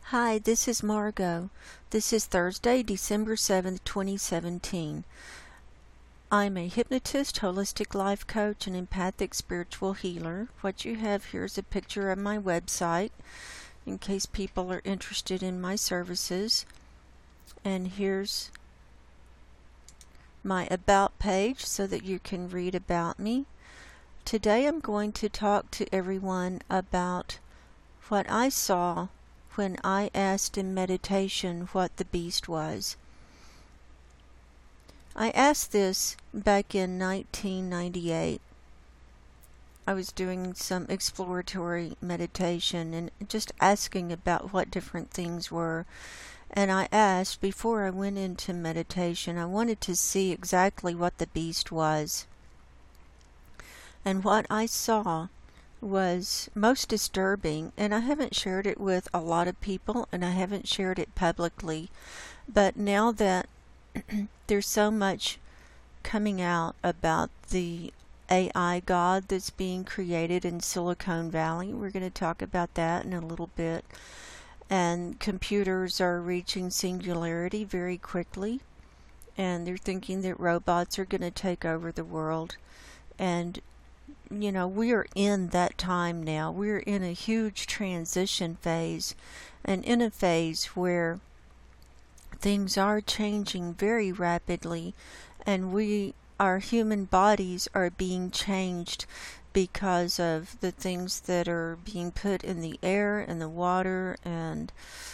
Hi, this is Margot. This is Thursday, December 7th, 2017. I'm a hypnotist, holistic life coach, and empathic spiritual healer. What you have here is a picture of my website in case people are interested in my services. And here's my About page so that you can read about me. Today I'm going to talk to everyone about what I saw when I asked in meditation what the beast was. I asked this back in 1998. I was doing some exploratory meditation and just asking about what different things were. And I asked, before I went into meditation, I wanted to see exactly what the beast was. And what I saw was most disturbing, and I haven't shared it with a lot of people, and I haven't shared it publicly, but now that there's so much coming out about the AI God that's being created in Silicon Valley, we're going to talk about that in a little bit, and computers are reaching singularity very quickly, and they're thinking that robots are going to take over the world, and we are in that time now. We're in a huge transition phase, and in a phase where things are changing very rapidly, and our human bodies are being changed because of the things that are being put in the air and the water and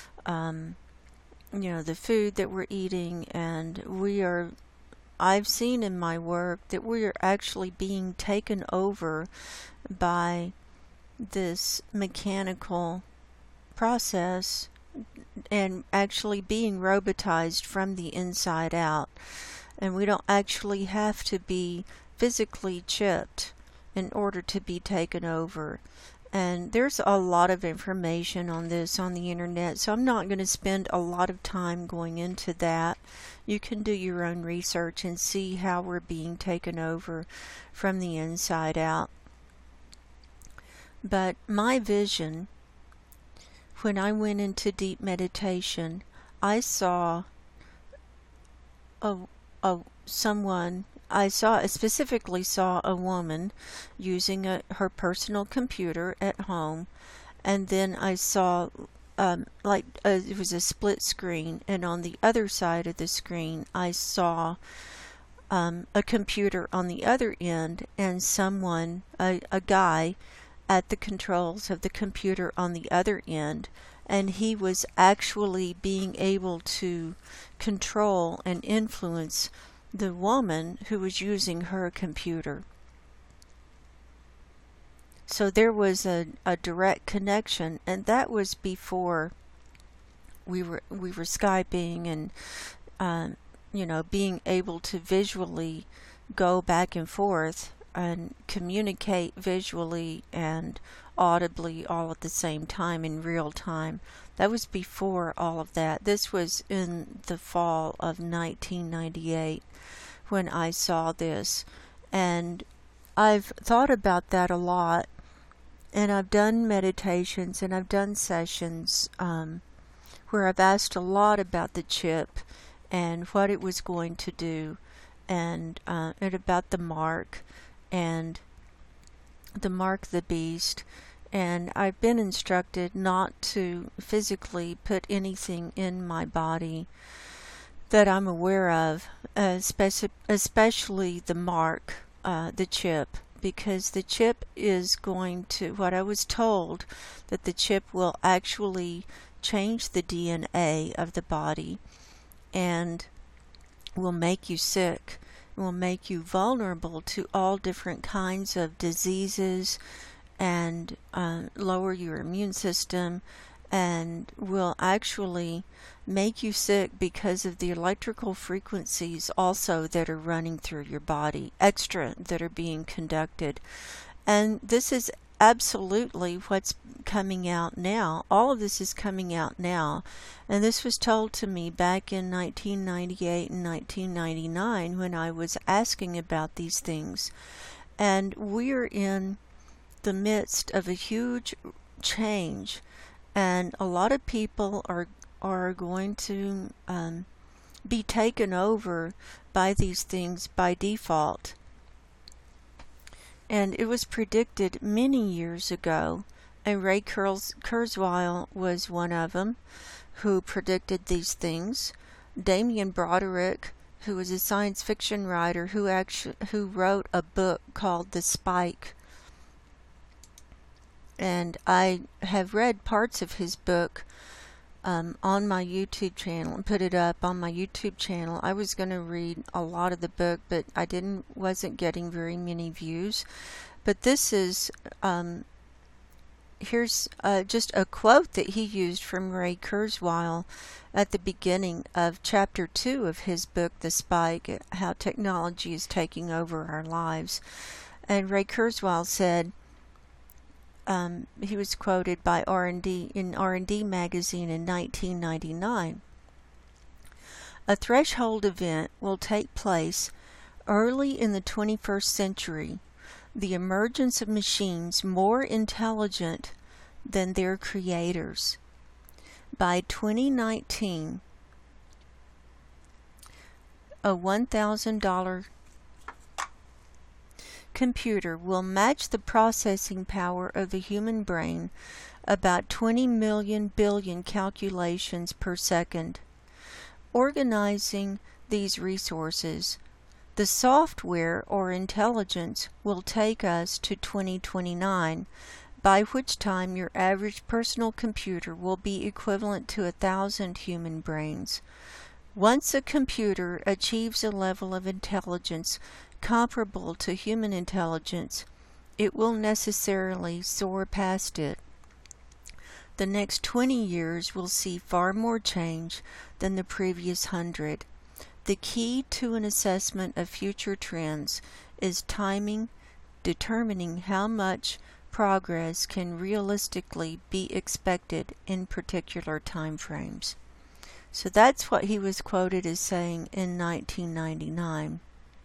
the food that we're eating, and I've seen in my work that we are actually being taken over by this mechanical process and actually being robotized from the inside out. And we don't actually have to be physically chipped in order to be taken over. And there's a lot of information on this on the internet, so I'm not going to spend a lot of time going into that. You can do your own research and see how we're being taken over from the inside out. But my vision, when I went into deep meditation, I saw I specifically saw a woman using her personal computer at home, and then I saw it was a split screen, and on the other side of the screen I saw a computer on the other end, and a guy at the controls of the computer on the other end, and he was actually being able to control and influence the woman who was using her computer. So there was a direct connection, and that was before we were Skyping and being able to visually go back and forth and communicate visually and audibly all at the same time in real time. That was before all of that. This was in the fall of 1998 when I saw this, and I've thought about that a lot, and I've done meditations and I've done sessions where I've asked a lot about the chip and what it was going to do, and about the mark and the mark of the beast. And I've been instructed not to physically put anything in my body that I'm aware of, especially the mark, the chip, because the chip is going to, what I was told, that the chip will actually change the DNA of the body and will make you sick, will make you vulnerable to all different kinds of diseases, and lower your immune system, and will actually make you sick because of the electrical frequencies also that are running through your body, extra that are being conducted. And this is absolutely what's coming out now. All of this is coming out now, and this was told to me back in 1998 and 1999 when I was asking about these things. And we're in the midst of a huge change and a lot of people are going to be taken over by these things by default. And it was predicted many years ago, and Ray Kurzweil was one of them who predicted these things. Damien Broderick, who was a science fiction writer who wrote a book called The Spike. And I have read parts of his book on my YouTube channel and put it up on my YouTube channel. I was going to read a lot of the book, but I wasn't getting very many views. But this is here's just a quote that he used from Ray Kurzweil at the beginning of chapter 2 of his book, The Spike, how technology is taking over our lives. And Ray Kurzweil said, he was quoted by R&D in R&D magazine in 1999. A threshold event will take place early in the 21st century, the emergence of machines more intelligent than their creators. By 2019, a $1,000 computer will match the processing power of the human brain, about 20 million billion calculations per second. Organizing these resources, the software or intelligence will take us to 2029, by which time your average personal computer will be equivalent to 1,000 human brains. Once a computer achieves a level of intelligence comparable to human intelligence, it will necessarily soar past it. The next 20 years will see far more change than the previous 100. The key to an assessment of future trends is timing, determining how much progress can realistically be expected in particular time frames. So that's what he was quoted as saying in 1999.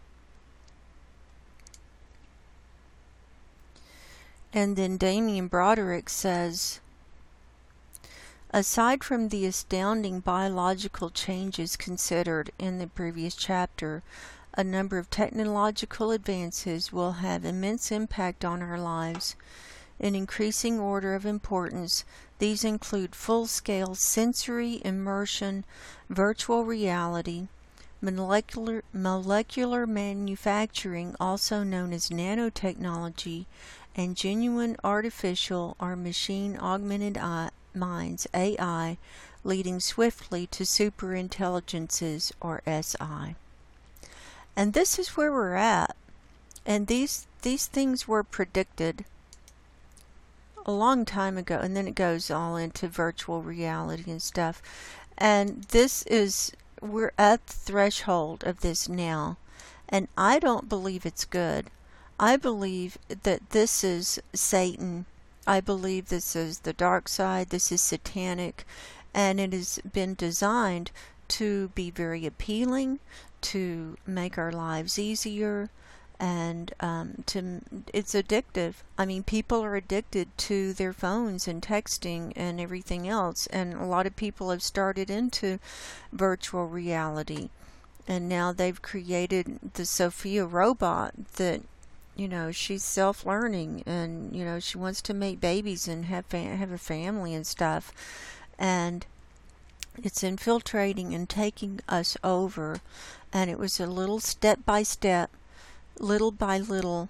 And then Damien Broderick says, aside from the astounding biological changes considered in the previous chapter, a number of technological advances will have immense impact on our lives. In increasing order of importance, these include full-scale sensory immersion, virtual reality, molecular manufacturing, also known as nanotechnology, and genuine artificial or machine-augmented minds, AI, leading swiftly to superintelligences, or SI. And this is where we're at. And these things were predicted a long time ago, and then it goes all into virtual reality and stuff. And we're at the threshold of this now, and I don't believe it's good. I believe that this is Satan. I believe this is the dark side. This is satanic, and it has been designed to be very appealing, to make our lives easier, and it's addictive. I mean, people are addicted to their phones and texting and everything else, and a lot of people have started into virtual reality, and now they've created the Sophia robot that, she's self-learning, and she wants to make babies and have a family and stuff, and it's infiltrating and taking us over. And it was a little step by step, little by little,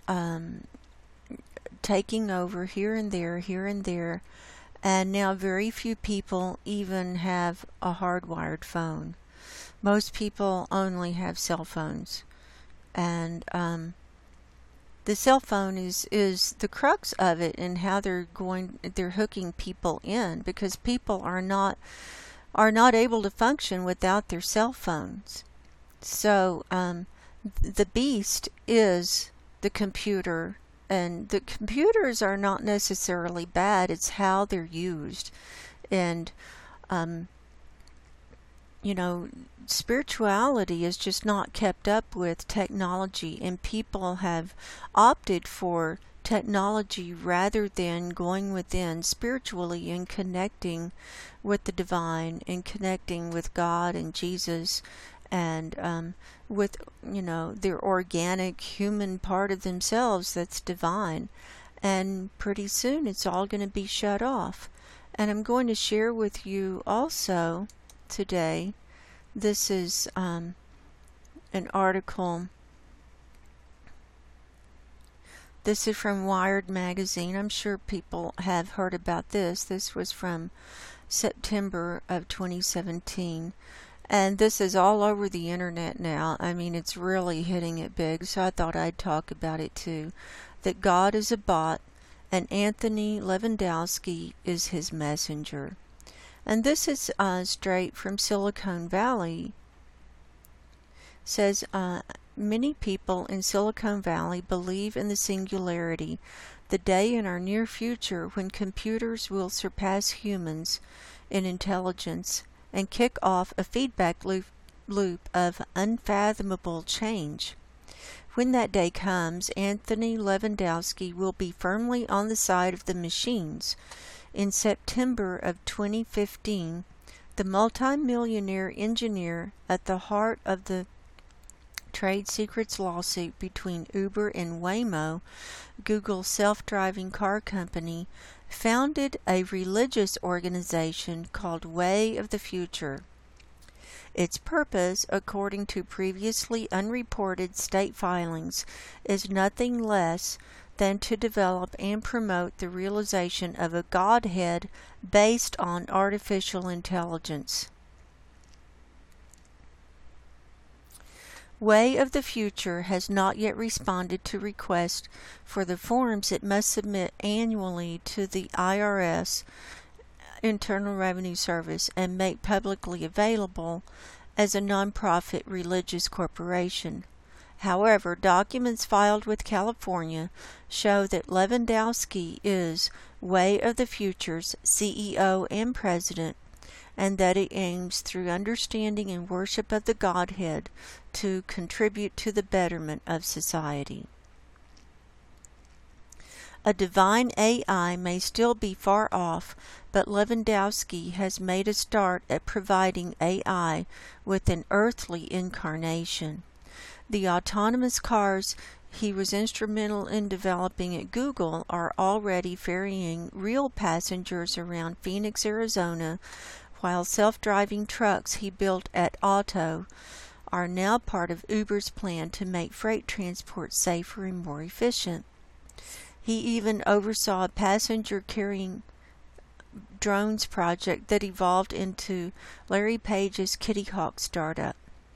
taking over here and there, and now very few people even have a hardwired phone. Most people only have cell phones, and the cell phone is the crux of it, and how they're hooking people in, because people are not able to function without their cell phones. So the beast is the computer, and the computers are not necessarily bad. It's how they're used, and spirituality is just not kept up with technology, and people have opted for technology rather than going within spiritually and connecting with the divine and connecting with God and Jesus and with, their organic human part of themselves that's divine. And pretty soon it's all going to be shut off. And I'm going to share with you also today, this is an article. This is from Wired magazine. I'm sure people have heard about this. This was from September of 2017. And this is all over the internet now. I mean, it's really hitting it big, so I thought I'd talk about it too. That God is a bot, and Anthony Levandowski is his messenger. And this is straight from Silicon Valley. Says, many people in Silicon Valley believe in the singularity, the day in our near future when computers will surpass humans in intelligence and kick off a feedback loop of unfathomable change. When that day comes, Anthony Levandowski will be firmly on the side of the machines. In September of 2015, the multimillionaire engineer at the heart of the trade secrets lawsuit between Uber and Waymo, Google's self-driving car company, founded a religious organization called Way of the Future. Its purpose, according to previously unreported state filings, is nothing less than to develop and promote the realization of a Godhead based on artificial intelligence. Way of the Future has not yet responded to requests for the forms it must submit annually to the IRS, Internal Revenue Service, and make publicly available as a nonprofit religious corporation. However, documents filed with California show that Levandowski is Way of the Future's CEO and president, and that it aims through understanding and worship of the Godhead to contribute to the betterment of society. A divine AI may still be far off, but Levandowski has made a start at providing AI with an earthly incarnation. The autonomous cars he was instrumental in developing at Google are already ferrying real passengers around Phoenix, Arizona, while self-driving trucks he built at Otto are now part of Uber's plan to make freight transport safer and more efficient. He even oversaw a passenger-carrying drones project that evolved into Larry Page's Kitty Hawk startup.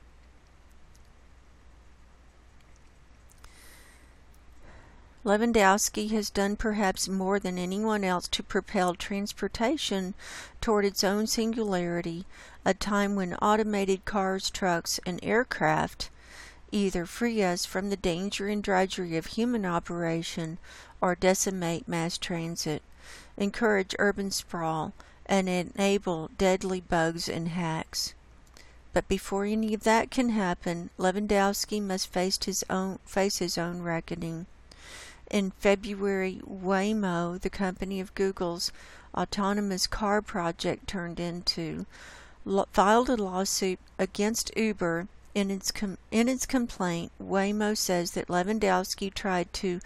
Levandowski has done perhaps more than anyone else to propel transportation toward its own singularity, a time when automated cars, trucks, and aircraft either free us from the danger and drudgery of human operation or decimate mass transit, encourage urban sprawl, and enable deadly bugs and hacks. But before any of that can happen, Levandowski must face his own reckoning. In February, Waymo, the company of Google's autonomous car project turned into, filed a lawsuit against Uber. In its complaint, Waymo says that Levandowski tried to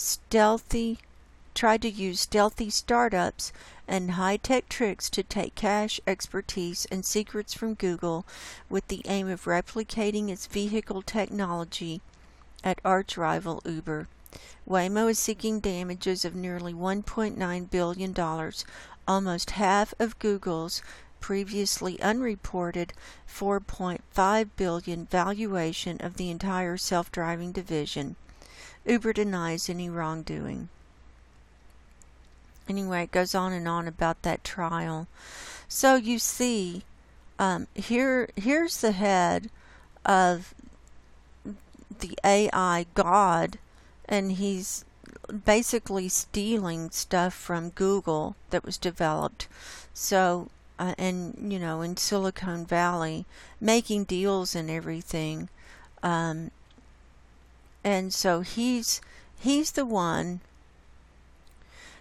use stealthy startups and high-tech tricks to take cash, expertise, and secrets from Google with the aim of replicating its vehicle technology at arch-rival Uber. Waymo is seeking damages of nearly $1.9 billion, almost half of Google's previously unreported $4.5 billion valuation of the entire self-driving division. Uber denies any wrongdoing. Anyway, it goes on and on about that trial. So you see, here's the head of the AI God, and he's basically stealing stuff from Google that was developed. So, in Silicon Valley, making deals and everything. And so he's the one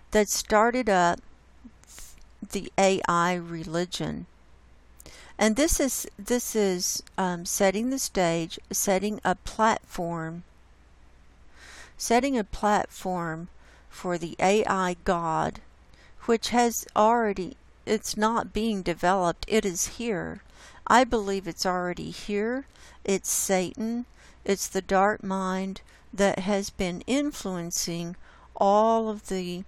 that started up the AI religion. And this is setting the stage, setting a platform for the AI God, which has already, it's not being developed, it is here. I believe it's already here. It's Satan. It's the dark mind that has been influencing all of the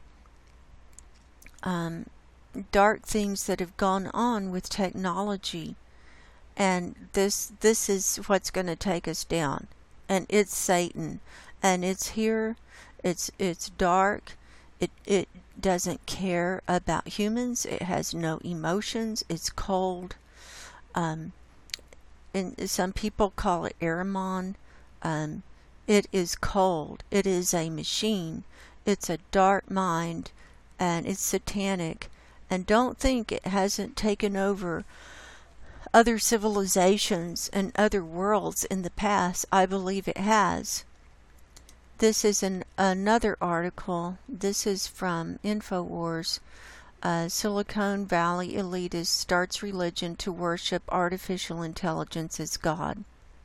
dark things that have gone on with technology. And this is what's going to take us down. And it's Satan. And it's here. It's dark. It doesn't care about humans. It has no emotions. It's cold. And some people call it Ahriman. It is cold. It is a machine. It's a dark mind, and it's satanic. And don't think it hasn't taken over other civilizations and other worlds in the past. I believe it has. This is another article. This is from InfoWars. Silicon Valley elitist starts religion to worship artificial intelligence as God.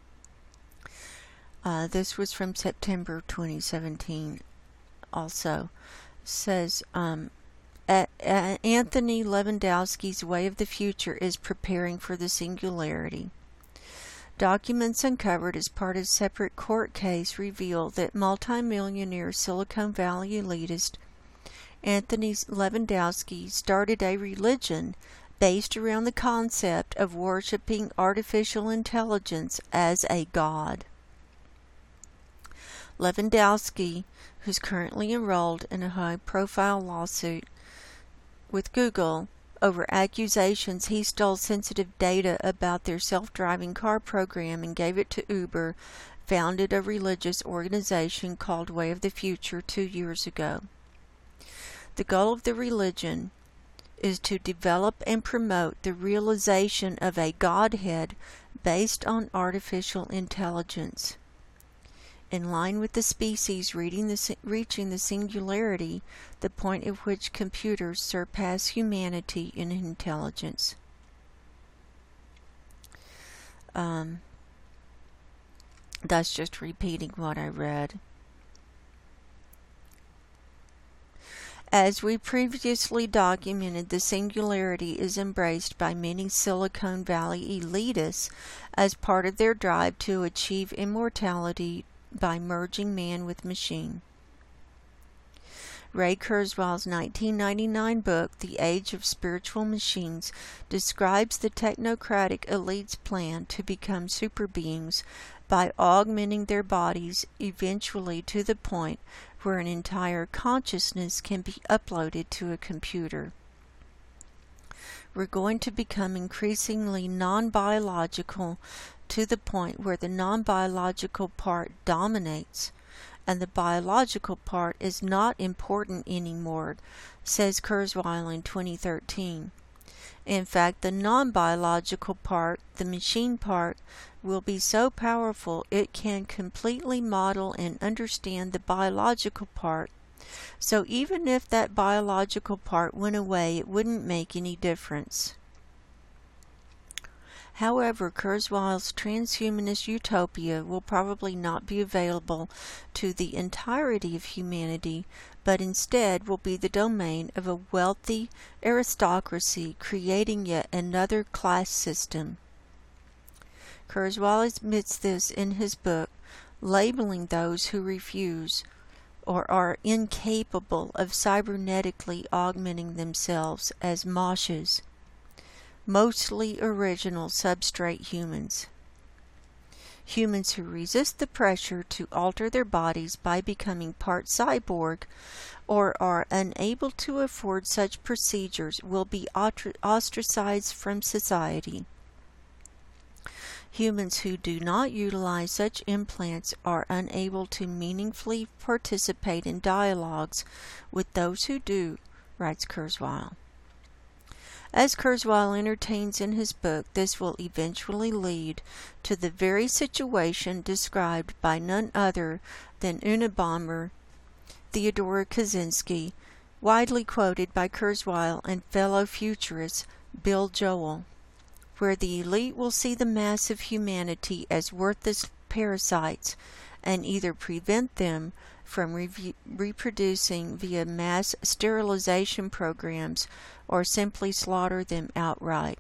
This was from September 2017. Also says Anthony Lewandowski's Way of the Future is preparing for the singularity. Documents uncovered as part of a separate court case reveal that multimillionaire Silicon Valley elitist Anthony Lewandowski started a religion based around the concept of worshiping artificial intelligence as a god. Lewandowski, who's currently enrolled in a high-profile lawsuit with Google over accusations he stole sensitive data about their self-driving car program and gave it to Uber, founded a religious organization called Way of the Future 2 years ago. The goal of the religion is to develop and promote the realization of a Godhead based on artificial intelligence. In line with the species reaching the singularity, the point at which computers surpass humanity in intelligence. That's just repeating what I read. As we previously documented, the singularity is embraced by many Silicon Valley elitists as part of their drive to achieve immortality by merging man with machine. Ray Kurzweil's 1999 book, The Age of Spiritual Machines, describes the technocratic elite's plan to become super beings by augmenting their bodies eventually to the point where an entire consciousness can be uploaded to a computer. We're going to become increasingly non-biological to the point where the non-biological part dominates and the biological part is not important anymore, says Kurzweil in 2013. In fact, the non-biological part, the machine part, will be so powerful it can completely model and understand the biological part. So even if that biological part went away, it wouldn't make any difference. However, Kurzweil's transhumanist utopia will probably not be available to the entirety of humanity, but instead will be the domain of a wealthy aristocracy, creating yet another class system. Kurzweil admits this in his book, labeling those who refuse or are incapable of cybernetically augmenting themselves as moshes, mostly original substrate humans. Humans who resist the pressure to alter their bodies by becoming part cyborg or are unable to afford such procedures will be ostracized from society. Humans who do not utilize such implants are unable to meaningfully participate in dialogues with those who do, writes Kurzweil. As Kurzweil entertains in his book, this will eventually lead to the very situation described by none other than Unabomber Theodore Kaczynski widely quoted by Kurzweil and fellow futurist Bill Joel, where the elite will see the mass of humanity as worthless parasites and either prevent them from reproducing via mass sterilization programs or simply slaughter them outright.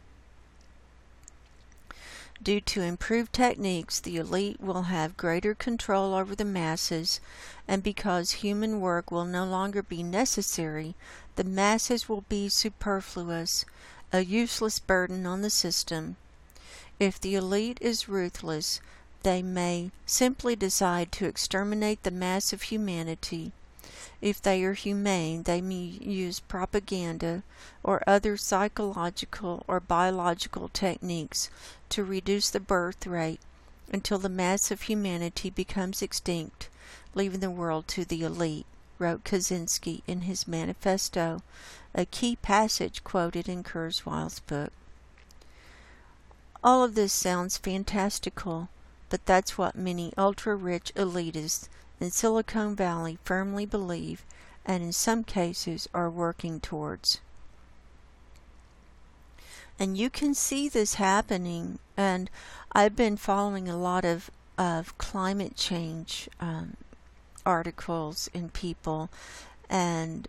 Due to improved techniques, the elite will have greater control over the masses, and because human work will no longer be necessary, the masses will be superfluous, a useless burden on the system. If the elite is ruthless, they may simply decide to exterminate the mass of humanity. If they are humane, they may use propaganda or other psychological or biological techniques to reduce the birth rate until the mass of humanity becomes extinct, leaving the world to the elite, wrote Kaczynski in his manifesto, a key passage quoted in Kurzweil's book. All of this sounds fantastical, but that's what many ultra-rich elitists in Silicon Valley firmly believe and in some cases are working towards. And you can see this happening, and I've been following a lot of climate change articles and people, and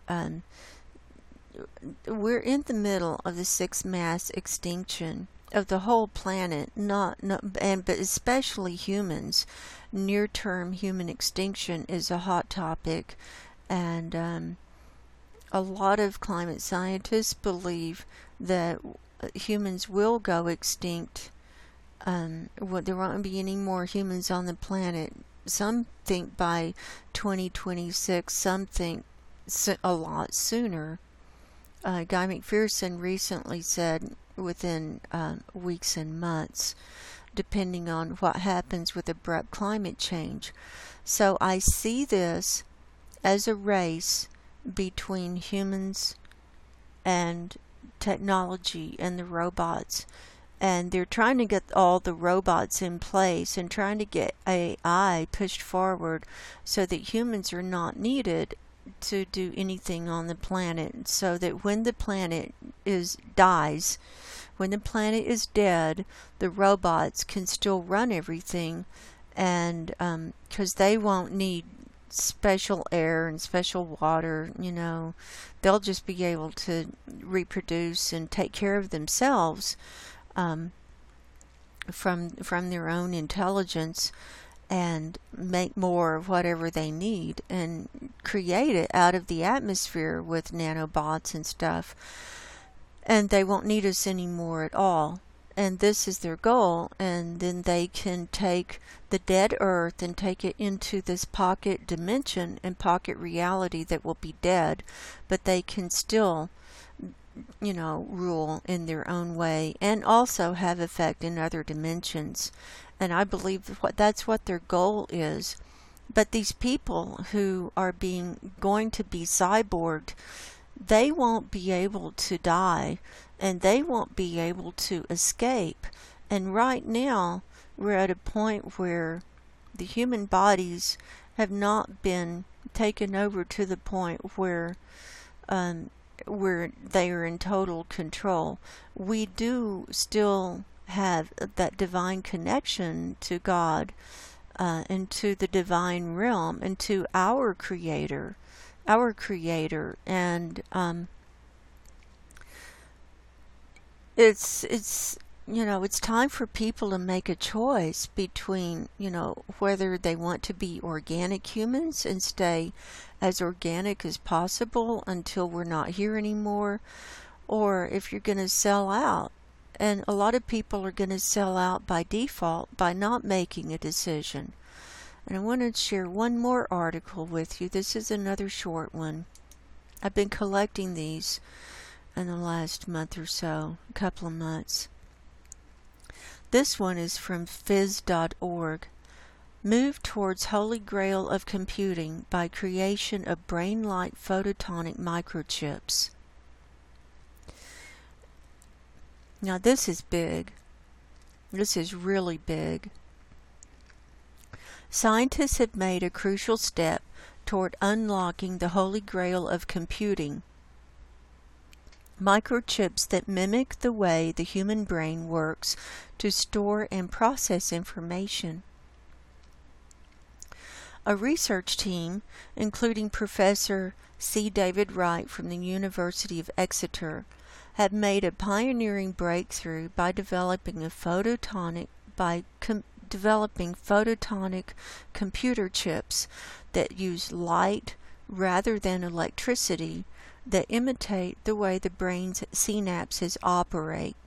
we're in the middle of the sixth mass extinction of the whole planet, but especially humans. Near-term human extinction is a hot topic, and a lot of climate scientists believe that humans will go extinct. There won't be any more humans on the planet. Some think by 2026, some think a lot sooner. Guy McPherson recently said within weeks and months, depending on what happens with abrupt climate change. So I see this as a race between humans and technology and the robots. And they're trying to get all the robots in place and trying to get AI pushed forward so that humans are not needed to do anything on the planet, so that when the planet dies, when the planet is dead, the robots can still run everything, and because they won't need special air and special water, they'll just be able to reproduce and take care of themselves from their own intelligence, and make more of whatever they need and create it out of the atmosphere with nanobots and stuff. And they won't need us anymore at all. And this is their goal. And then they can take the dead Earth and take it into this pocket dimension and pocket reality that will be dead. But they can still, rule in their own way and also have effect in other dimensions. And I believe that's what their goal is. But these people who are going to be cyborged, they won't be able to die, and they won't be able to escape. And right now, we're at a point where the human bodies have not been taken over to the point where they are in total control. We do still have that divine connection to God, and to the divine realm, and to our creator, and it's time for people to make a choice between whether they want to be organic humans and stay as organic as possible until we're not here anymore, or if you're going to sell out. And a lot of people are going to sell out by default by not making a decision. And I want to share one more article with you. This is another short one. I've been collecting these in the last month or so, a couple of months. This one is from phys.org. Move towards holy grail of computing by creation of brain-like photonic microchips. Now this is big. This is really big. Scientists have made a crucial step toward unlocking the holy grail of computing. Microchips that mimic the way the human brain works to store and process information. A research team, including Professor C. David Wright from the University of Exeter, have made a pioneering breakthrough by developing photonic computer chips that use light rather than electricity that imitate the way the brain's synapses operate.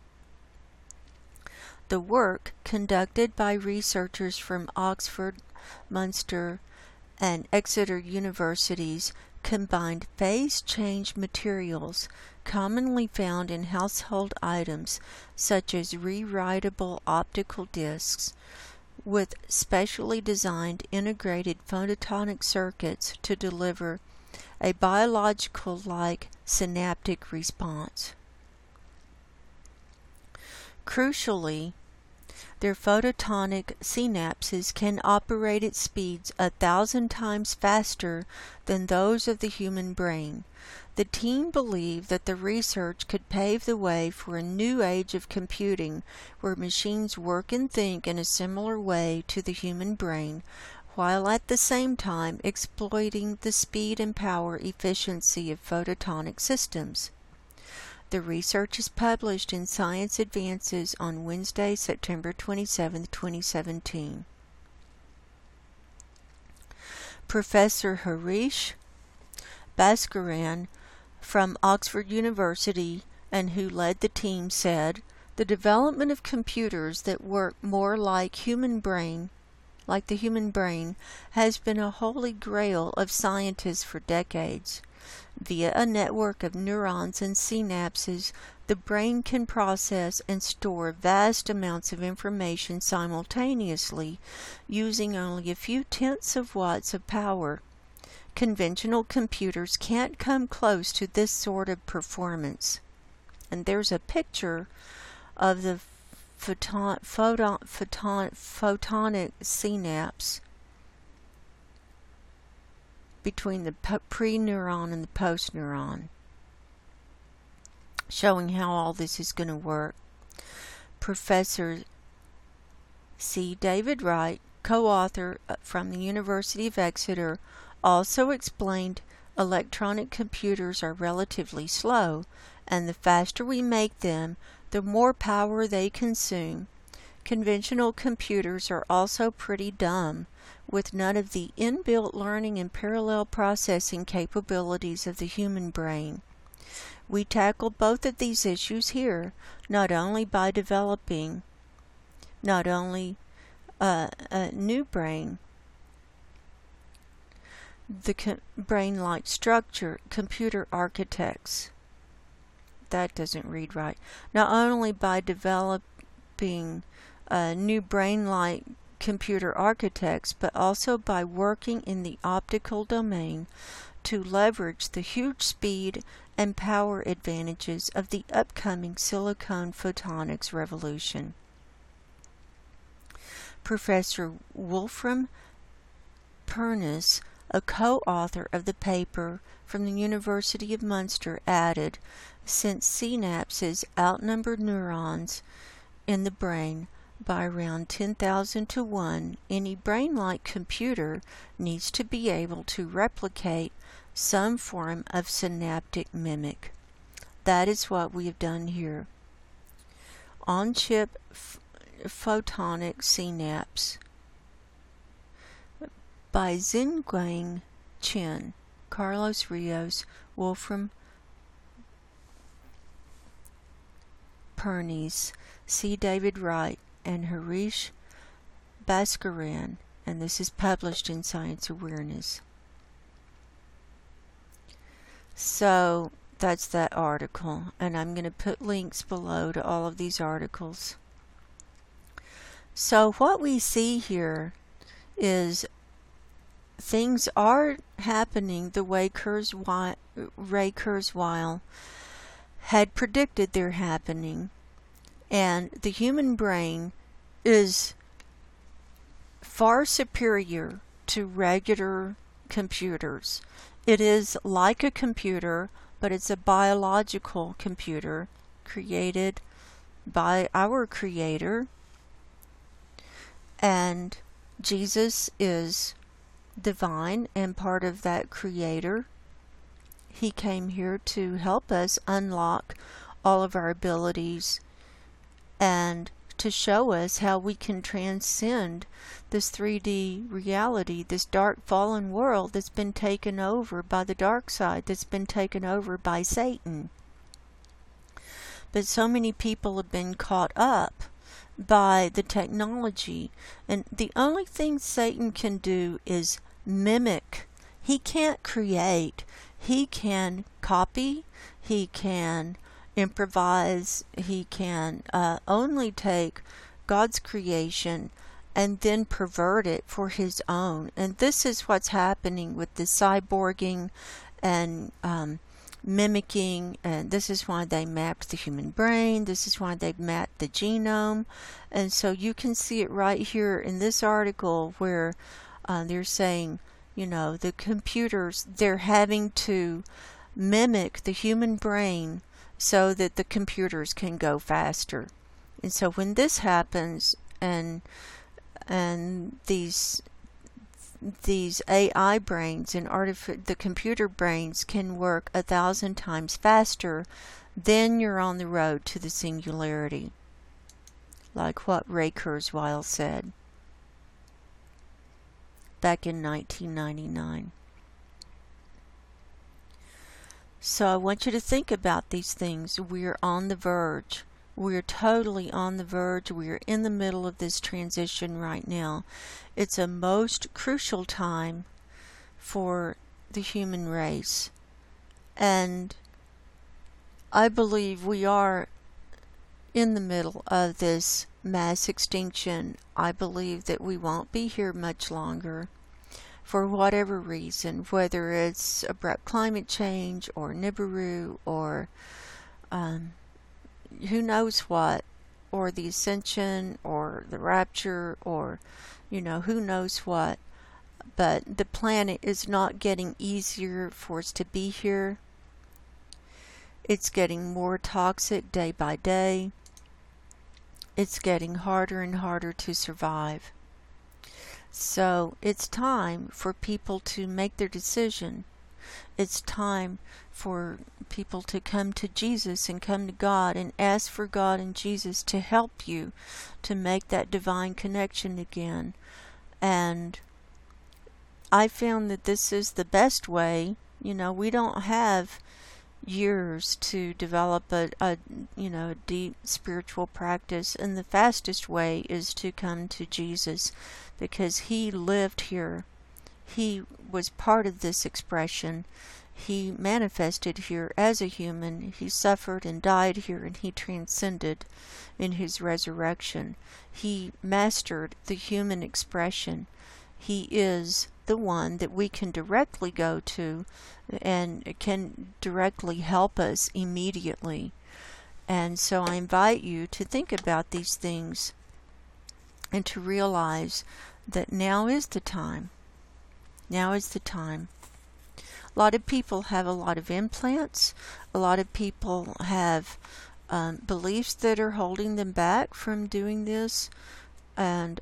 The work, conducted by researchers from Oxford, Munster, and Exeter universities, combined phase change materials commonly found in household items such as rewritable optical discs with specially designed integrated photonic circuits to deliver a biological-like synaptic response. Crucially, their photonic synapses can operate at speeds 1,000 times faster than those of the human brain. The team believed that the research could pave the way for a new age of computing where machines work and think in a similar way to the human brain, while at the same time exploiting the speed and power efficiency of photonic systems. The research is published in Science Advances on Wednesday, September 27, 2017. Professor Harish Bhaskaran from Oxford University, and who led the team, said, "The development of computers that work more like the human brain, has been a holy grail of scientists for decades. Via a network of neurons and synapses, the brain can process and store vast amounts of information simultaneously, using only a few tenths of watts of power. Conventional computers can't come close to this sort of performance." And there's a picture of the photonic synapse between the pre-neuron and the post-neuron, showing how all this is going to work. Professor C. David Wright, co-author from the University of Exeter, also explained electronic computers are relatively slow, and the faster we make them, the more power they consume. Conventional computers are also pretty dumb, with none of the inbuilt learning and parallel processing capabilities of the human brain. We tackle both of these issues here, not only by developing a new brain, the brain-like structure, computer architects. That doesn't read right. Not only by developing new brain-like computer architects, but also by working in the optical domain to leverage the huge speed and power advantages of the upcoming silicon photonics revolution. Professor Wolfram Pernis, a co-author of the paper from the University of Munster, added, "Since synapses outnumber neurons in the brain by around 10,000 to 1, any brain-like computer needs to be able to replicate some form of synaptic mimic. That is what we have done here. On-chip photonic synapse by Zhenguang Chen, Carlos Rios, Wolfram Pernis, C. David Wright, and Harish Bhaskaran, and this is published in Science Awareness." So that's that article, and I'm going to put links below to all of these articles. So what we see here is things are happening the way Ray Kurzweil had predicted they're happening, and the human brain is far superior to regular computers. It is like a computer, but it's a biological computer created by our Creator. And Jesus is divine and part of that Creator. He came here to help us unlock all of our abilities and to show us how we can transcend this 3D reality, this dark fallen world that's been taken over by the dark side, that's been taken over by Satan. But so many people have been caught up by the technology, and the only thing Satan can do is mimic. He can't create. He can copy. He can improvise. He can only take God's creation and then pervert it for his own. And this is what's happening with the cyborging and mimicking, and this is why they mapped the human brain. This is why they mapped the genome. And so you can see it right here in this article where they're saying, you know, the computers, they're having to mimic the human brain so that the computers can go faster. And so when this happens, and these AI brains and the computer brains can work 1,000 times faster, then you're on the road to the singularity, like what Ray Kurzweil said back in 1999. So I want you to think about these things. We're on the verge. We're totally on the verge. We're in the middle of this transition right now. It's a most crucial time for the human race. And I believe we are in the middle of this mass extinction. I believe that we won't be here much longer for whatever reason, whether it's abrupt climate change or Nibiru or who knows what, or the ascension or the rapture, or you know, who knows what. But the planet is not getting easier for us to be here. It's getting more toxic day by day. It's getting harder and harder to survive. So it's time for people to make their decision. It's time for people to come to Jesus and come to God and ask for God and Jesus to help you to make that divine connection again. And I found that this is the best way. You know, we don't have years to develop a deep spiritual practice, and the fastest way is to come to Jesus, because he lived here. He was part of this expression. He manifested here as a human. He suffered and died here, and he transcended in his resurrection. He mastered the human expression. He is the one that we can directly go to and can directly help us immediately. And so I invite you to think about these things and to realize that now is the time. Now is the time. A lot of people have a lot of implants. A lot of people have beliefs that are holding them back from doing this. And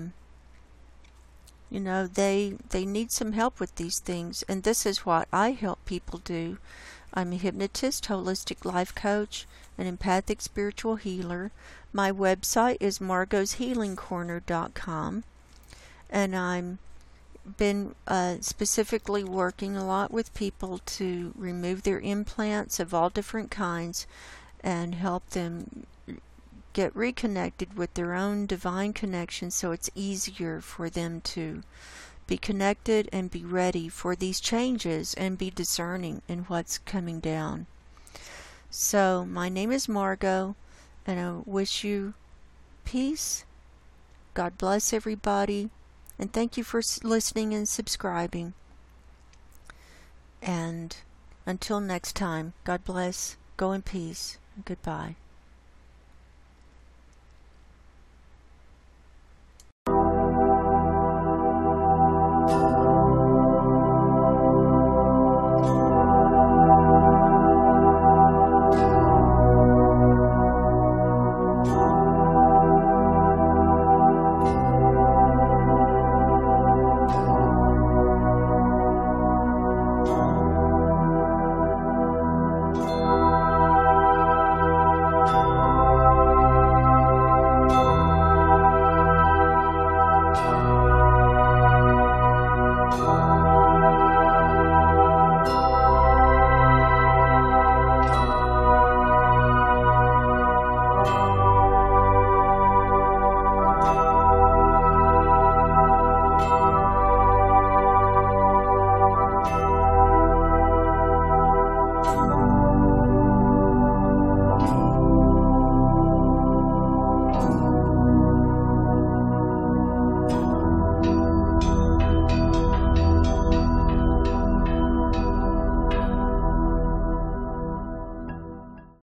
they need some help with these things, and this is what I help people do. I'm a hypnotist, holistic life coach, an empathic spiritual healer. My website is margoshealingcorner.com, and I'm been specifically working a lot with people to remove their implants of all different kinds and help them get reconnected with their own divine connection, so it's easier for them to be connected and be ready for these changes and be discerning in what's coming down. So my name is Margot, and I wish you peace. God bless everybody, and thank you for listening and subscribing. And until next time, God bless, go in peace, and goodbye.